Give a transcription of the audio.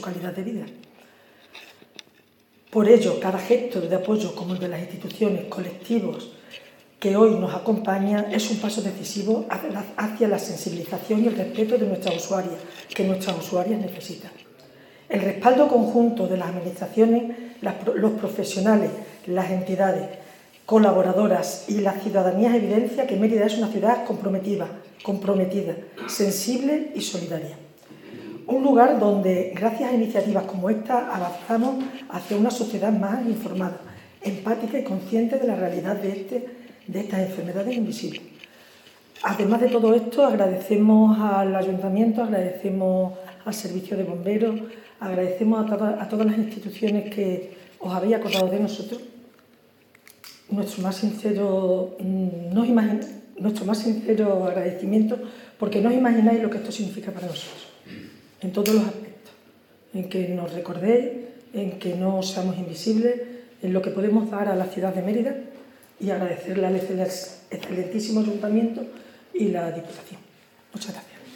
calidad de vida. Por ello, cada gesto de apoyo, como el de las instituciones, colectivos que hoy nos acompañan, es un paso decisivo hacia la sensibilización y el respeto de nuestras usuarias, que nuestras usuarias necesitan. El respaldo conjunto de las administraciones, los profesionales, las entidades colaboradoras y la ciudadanía evidencia que Mérida es una ciudad comprometida, sensible y solidaria. Un lugar donde, gracias a iniciativas como esta, avanzamos hacia una sociedad más informada, empática y consciente de la realidad de estas enfermedades invisibles. Además de todo esto, agradecemos al Ayuntamiento, agradecemos al Servicio de Bomberos, agradecemos a todas las instituciones que os habéis acordado de nosotros. Nuestro más sincero agradecimiento, porque no os imagináis lo que esto significa para nosotros, en todos los aspectos, en que nos recordéis, en que no seamos invisibles, en lo que podemos dar a la ciudad de Mérida, y agradecerle al excelentísimo Ayuntamiento y la Diputación. Muchas gracias.